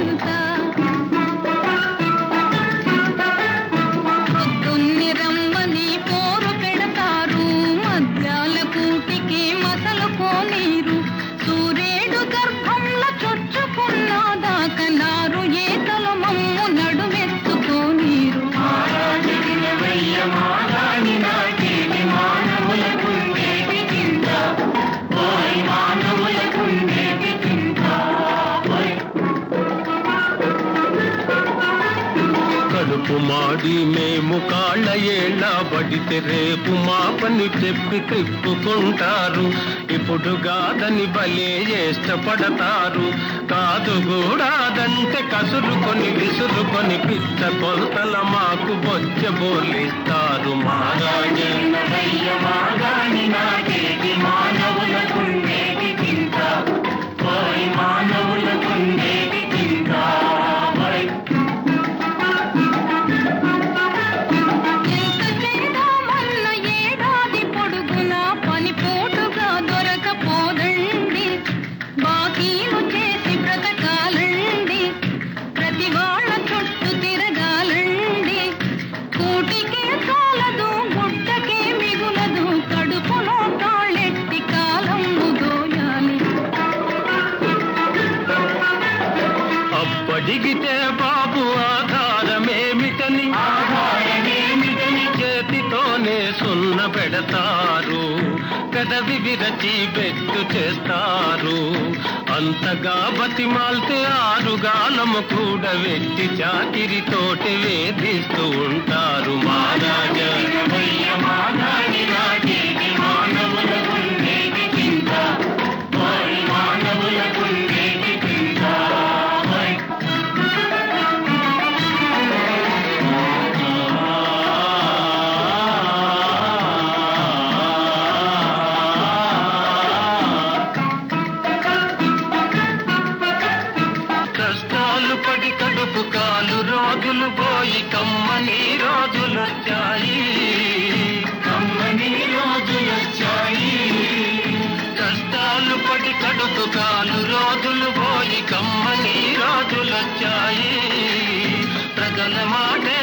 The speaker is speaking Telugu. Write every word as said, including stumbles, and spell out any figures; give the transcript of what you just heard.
ఎంత పొద్దున్నే రమ్మని పోరు పెడతారు మధ్యాల కూటికి మసలు కోనీరు సూర్యుడు గర్భంలో చొచ్చుకున్నదాకా నారు ఏతలు మమ్ము నడుమెత్తుకోనీరు కడుపు మాడి మేము కాళ్ళ ఏళ్ళ బడితే రేపు మా పని చెప్పి తిప్పుకుంటారు ఇప్పుడు కాదని బలే ఇష్టపడతారు కాదు కూడాదంటే కసురుకొని విసురుకొని పిచ్చ కొలతల మాకు బొచ్చ బోలిస్తారు మాగాని మానవులకుండేది చింత పోయి మానవులకుండేది చింత అడిగితే బాబు ఆధారమేమిటని ఆధారమేమిటని చేతితోనే సున్న పెడతారు పెదవి విరచి బెట్టు చేస్తారు అంతగా బతిమాల్తే ఆరుగాలము కూడా వెట్టి చాకిరితోటి వేధిస్తూ ఉంటారు మహారాజా మానవులకుండేది చింత మానవులకుండేది చింత పడి కడుపు కాలు రోజులు పోయి కమ్మని రోజులొచ్చాయి కమ్మని రోజులొచ్చాయి కష్టాలు పడి కడుపు కాలు రోజులు పోయి కమ్మని రోజులొచ్చాయి ప్రజల మాట